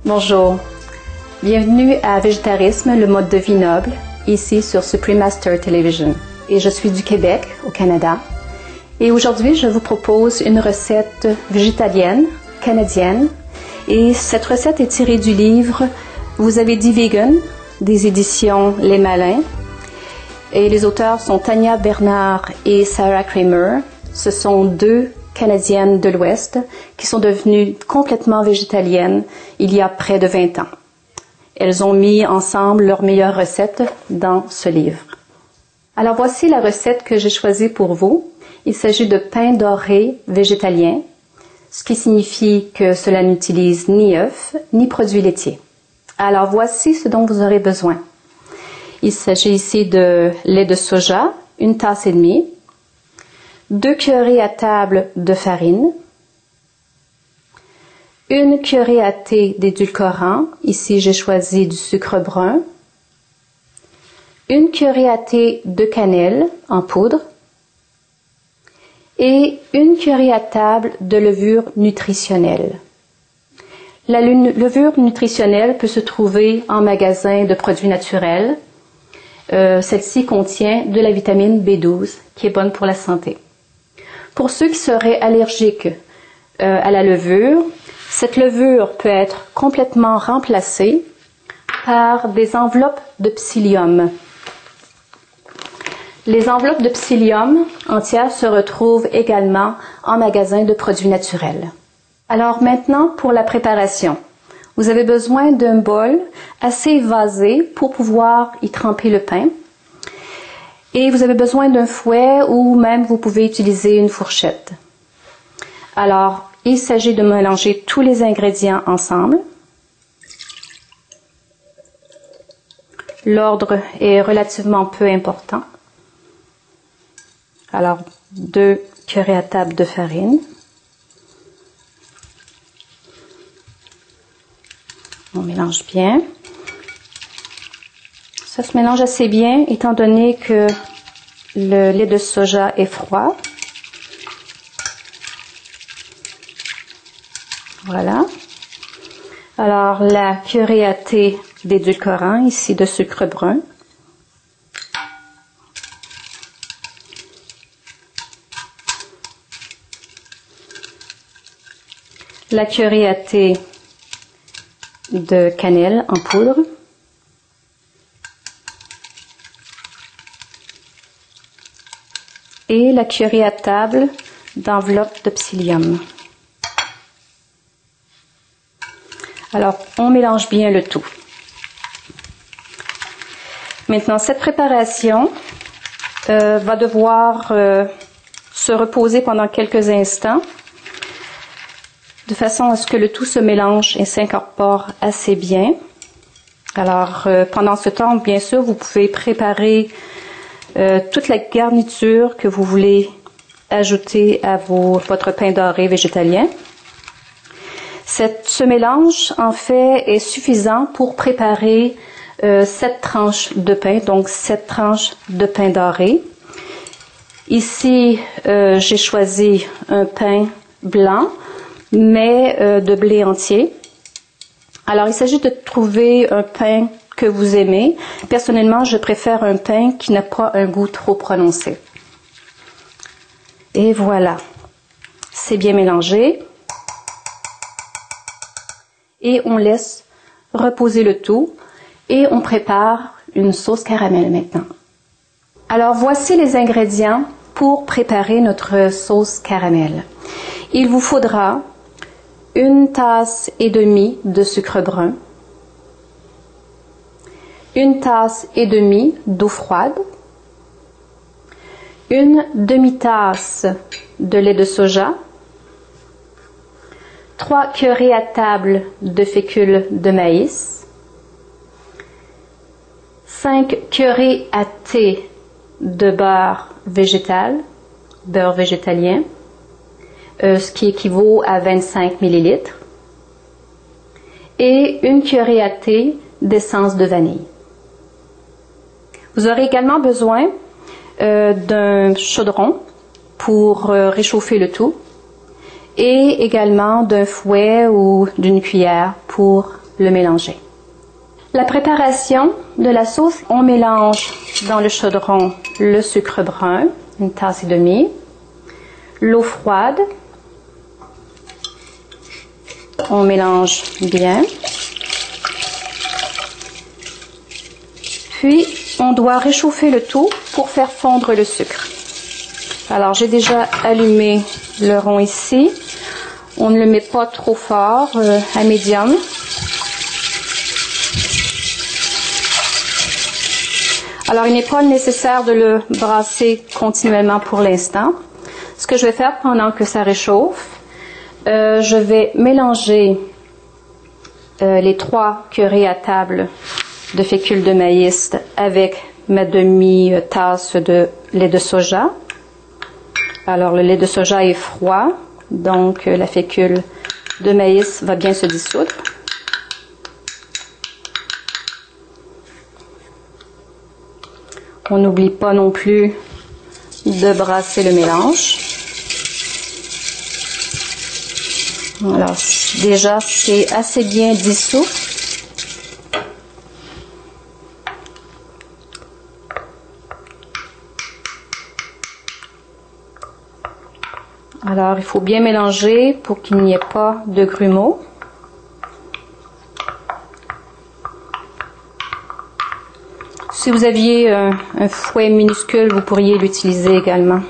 Bonjour, bienvenue à Végétarisme, le mode de vie noble, ici sur Supreme Master Television. Et je suis du Québec, au Canada. Et aujourd'hui, je vous propose une recette végétalienne, canadienne. Et cette recette est tirée du livre Vous avez dit vegan, des éditions Les Malins. Et les auteurs sont Tania Bernard et Sarah Kramer. Ce sont deux Canadiennes de l'Ouest qui sont devenues complètement végétaliennes il y a près de 20 ans. Elles ont mis ensemble leurs meilleures recettes dans ce livre. Alors voici la recette que j'ai choisie pour vous. Il s'agit de pain doré végétalien, ce qui signifie que cela n'utilise ni œufs ni produits laitiers. Alors voici ce dont vous aurez besoin. Il s'agit ici de lait de soja, 1,5 tasses, 2 cuillerées à table de farine, 1 cuillerée à thé d'édulcorant, ici j'ai choisi du sucre brun, 1 cuillerée à thé de cannelle en poudre et 1 cuillerée à table de levure nutritionnelle. La levure nutritionnelle peut se trouver en magasin de produits naturels. Celle-ci contient de la vitamine B12 qui est bonne pour la santé. Pour ceux qui seraient allergiques à la levure, cette levure peut être complètement remplacée par des enveloppes de psyllium. Les enveloppes de psyllium entières se retrouvent également en magasin de produits naturels. Alors maintenant pour la préparation. Vous avez besoin d'un bol assez évasé pour pouvoir y tremper le pain. Et vous avez besoin d'un fouet ou même vous pouvez utiliser une fourchette. Alors, il s'agit de mélanger tous les ingrédients ensemble. L'ordre est relativement peu important. Alors, 2 cuillerées à table de farine. On mélange bien. Ça se mélange assez bien étant donné que le lait de soja est froid. Voilà. Alors la cuillerée à thé d'édulcorant, ici de sucre brun. La cuillerée à thé de cannelle en poudre. Et la cuillerée à table d'enveloppe de psyllium. Alors, on mélange bien le tout. Maintenant, cette préparation va devoir se reposer pendant quelques instants, de façon à ce que le tout se mélange et s'incorpore assez bien. Alors, pendant ce temps, bien sûr, vous pouvez préparer toute la garniture que vous voulez ajouter à votre pain doré végétalien. Ce mélange, en fait, est suffisant pour préparer 7 tranches de pain, donc 7 tranches de pain doré. Ici, j'ai choisi un pain blanc, mais de blé entier. Alors, il s'agit de trouver un pain que vous aimez. Personnellement, je préfère un pain qui n'a pas un goût trop prononcé. Et voilà, c'est bien mélangé. Et on laisse reposer le tout et on prépare une sauce caramel maintenant. Alors voici les ingrédients pour préparer notre sauce caramel. Il vous faudra 1,5 tasse de sucre brun, 1,5 tasse d'eau froide, 1 demi-tasse de lait de soja, 3 cuillerées à table de fécule de maïs, 5 cuillerées à thé de beurre végétal, beurre végétalien, ce qui équivaut à 25 ml, et 1 cuillerée à thé d'essence de vanille. Vous aurez également besoin d'un chaudron pour réchauffer le tout et également d'un fouet ou d'une cuillère pour le mélanger. La préparation de la sauce, on mélange dans le chaudron le sucre brun, une tasse et demie, l'eau froide, on mélange bien, puis on doit réchauffer le tout pour faire fondre le sucre. Alors j'ai déjà allumé le rond ici, on ne le met pas trop fort, à médium. Alors, il n'est pas nécessaire de le brasser continuellement pour l'instant. Ce que je vais faire pendant que ça réchauffe, je vais mélanger les 3 cuillerées à table de fécule de maïs avec ma demi-tasse de lait de soja. Alors, le lait de soja est froid, donc la fécule de maïs va bien se dissoudre. On n'oublie pas non plus de brasser le mélange. Alors, déjà, c'est assez bien dissous. Alors, il faut bien mélanger pour qu'il n'y ait pas de grumeaux. Si vous aviez un fouet minuscule, vous pourriez l'utiliser également.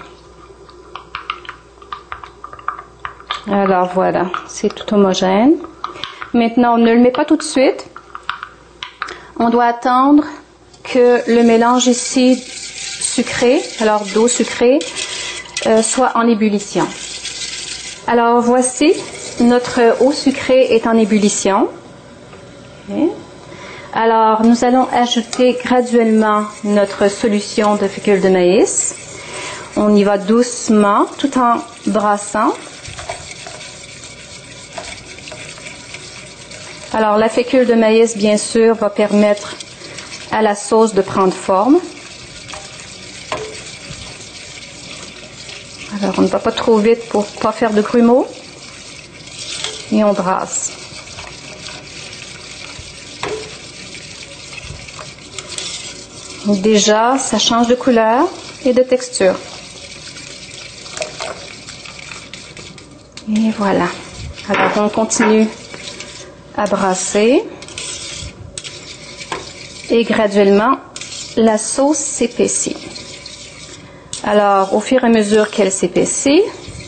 Alors voilà, c'est tout homogène. Maintenant, on ne le met pas tout de suite. On doit attendre que le mélange ici sucré, alors d'eau sucrée, soit en ébullition. Alors voici, notre eau sucrée est en ébullition. Okay. Alors, nous allons ajouter graduellement notre solution de fécule de maïs. On y va doucement, tout en brassant. Alors, la fécule de maïs, bien sûr, va permettre à la sauce de prendre forme. Alors, on ne va pas trop vite pour ne pas faire de grumeaux. Et on brasse. Déjà, ça change de couleur et de texture. Et voilà. Alors, on continue à brasser. Et graduellement, la sauce s'épaissit. Alors, au fur et à mesure qu'elle s'épaissit,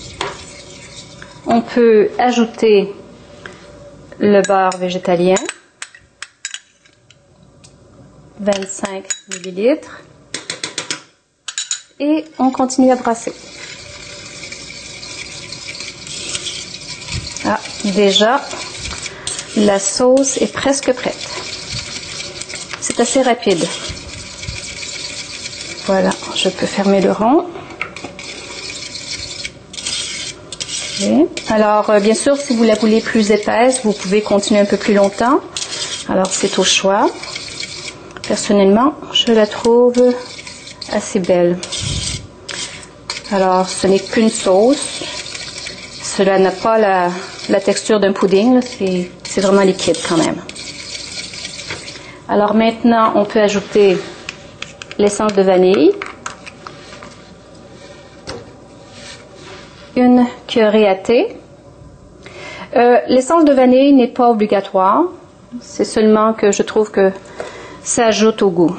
on peut ajouter le beurre végétalien. 25 ml. Et on continue à brasser. Ah, déjà, la sauce est presque prête. C'est assez rapide. Voilà, je peux fermer le rond. Okay. Alors, bien sûr, si vous la voulez plus épaisse, vous pouvez continuer un peu plus longtemps. Alors, c'est au choix. Personnellement, je la trouve assez belle. Alors, ce n'est qu'une sauce. Cela n'a pas la texture d'un pudding. C'est vraiment liquide quand même. Alors maintenant, on peut ajouter l'essence de vanille. Une cuillerée à thé. L'essence de vanille n'est pas obligatoire. C'est seulement que je trouve que ça ajoute au goût.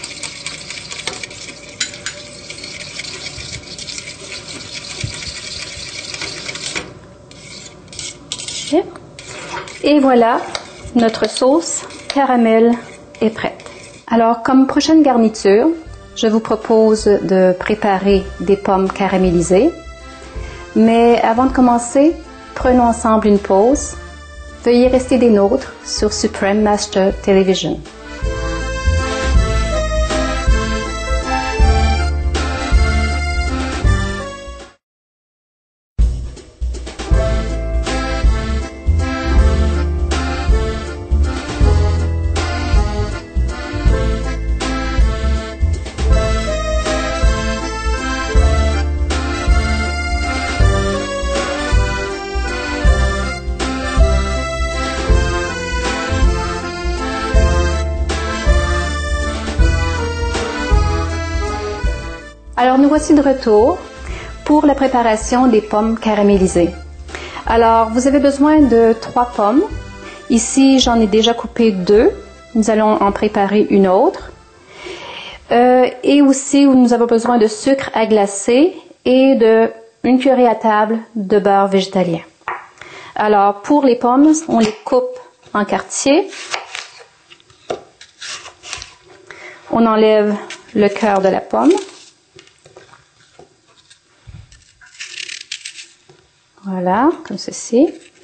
Et voilà, notre sauce caramel est prête. Alors, comme prochaine garniture, je vous propose de préparer des pommes caramélisées. Mais avant de commencer, prenons ensemble une pause. Veuillez rester des nôtres sur Supreme Master Television. Alors nous voici de retour pour la préparation des pommes caramélisées. Alors vous avez besoin de 3 pommes. Ici j'en ai déjà coupé 2. Nous allons en préparer une autre. Et aussi nous avons besoin de sucre à glacer et de 1 cuillerée à table de beurre végétalien. Alors pour les pommes, on les coupe en quartiers. On enlève le cœur de la pomme. Voilà, comme ceci.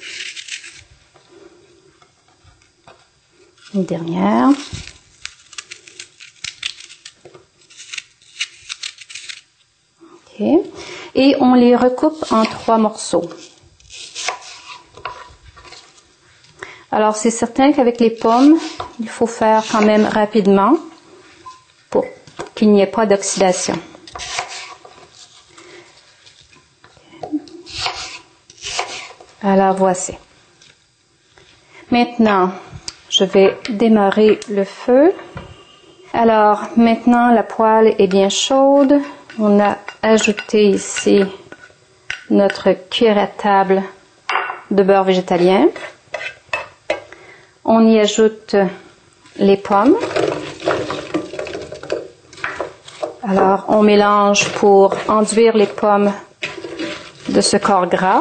Une dernière. Okay. Et on les recoupe en 3 morceaux. Alors c'est certain qu'avec les pommes, il faut faire quand même rapidement pour qu'il n'y ait pas d'oxydation. Alors voici. Maintenant, je vais démarrer le feu. Alors maintenant la poêle est bien chaude. On a ajouté ici notre cuillère à table de beurre végétalien. On y ajoute les pommes. Alors on mélange pour enduire les pommes de ce corps gras.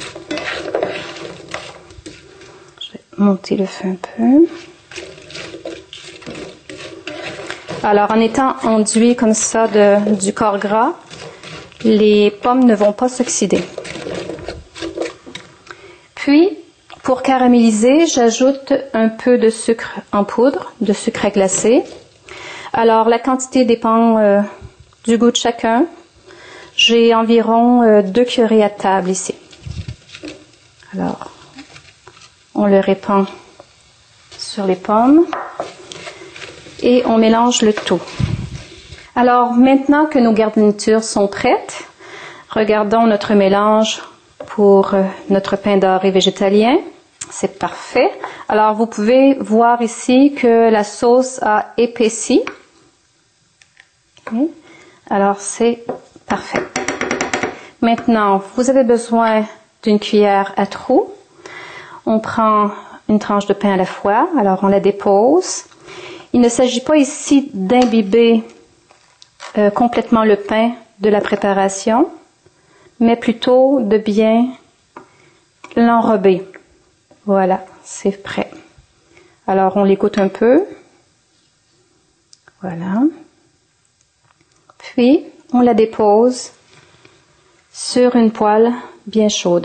Je vais monter le feu un peu. Alors, en étant enduit comme ça du corps gras, les pommes ne vont pas s'oxyder. Puis, pour caraméliser, j'ajoute un peu de sucre en poudre, de sucre à glacer. Alors, la quantité dépend du goût de chacun. J'ai environ 2 cuillerées à table ici. Alors, on le répand sur les pommes. Et on mélange le tout. Alors maintenant que nos garnitures sont prêtes, regardons notre mélange pour notre pain doré végétalien. C'est parfait. Alors vous pouvez voir ici que la sauce a épaissi. Okay. Alors c'est parfait. Maintenant, vous avez besoin d'une cuillère à trous. On prend une tranche de pain à la fois. Alors on la dépose. Il ne s'agit pas ici d'imbiber complètement le pain de la préparation, mais plutôt de bien l'enrober. Voilà, c'est prêt. Alors on l'égoutte un peu. Voilà. Puis on la dépose sur une poêle bien chaude.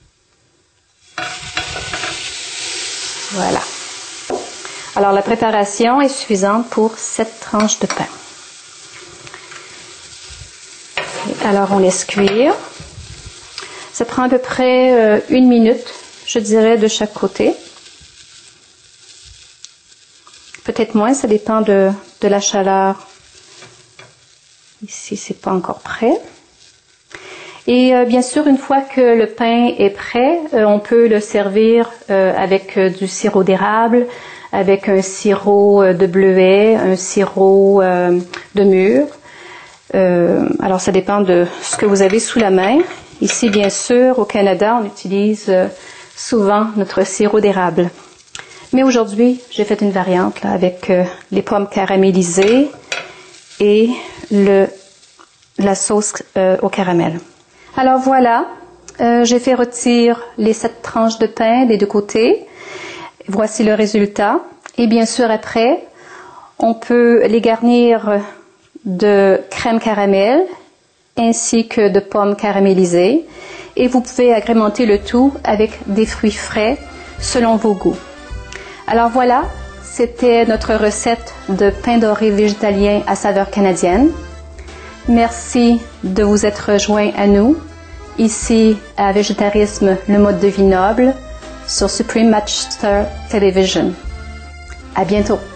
Voilà. Alors, la préparation est suffisante pour 7 tranches de pain. Alors, on laisse cuire. Ça prend à peu près 1 minute, je dirais, de chaque côté. Peut-être moins, ça dépend de la chaleur. Ici, c'est pas encore prêt. Et bien sûr, une fois que le pain est prêt, on peut le servir avec du sirop d'érable, avec un sirop de bleuet, un sirop de mûre. Alors, ça dépend de ce que vous avez sous la main. Ici, bien sûr, au Canada, on utilise souvent notre sirop d'érable. Mais aujourd'hui, j'ai fait une variante là, avec les pommes caramélisées et la sauce au caramel. Alors voilà, j'ai fait rôtir les 7 tranches de pain des deux côtés. Voici le résultat. Et bien sûr, après, on peut les garnir de crème caramel ainsi que de pommes caramélisées. Et vous pouvez agrémenter le tout avec des fruits frais selon vos goûts. Alors voilà, c'était notre recette de pain doré végétalien à saveur canadienne. Merci de vous être rejoints à nous, ici à Végétarisme, le mode de vie noble, sur Supreme Master Television. À bientôt!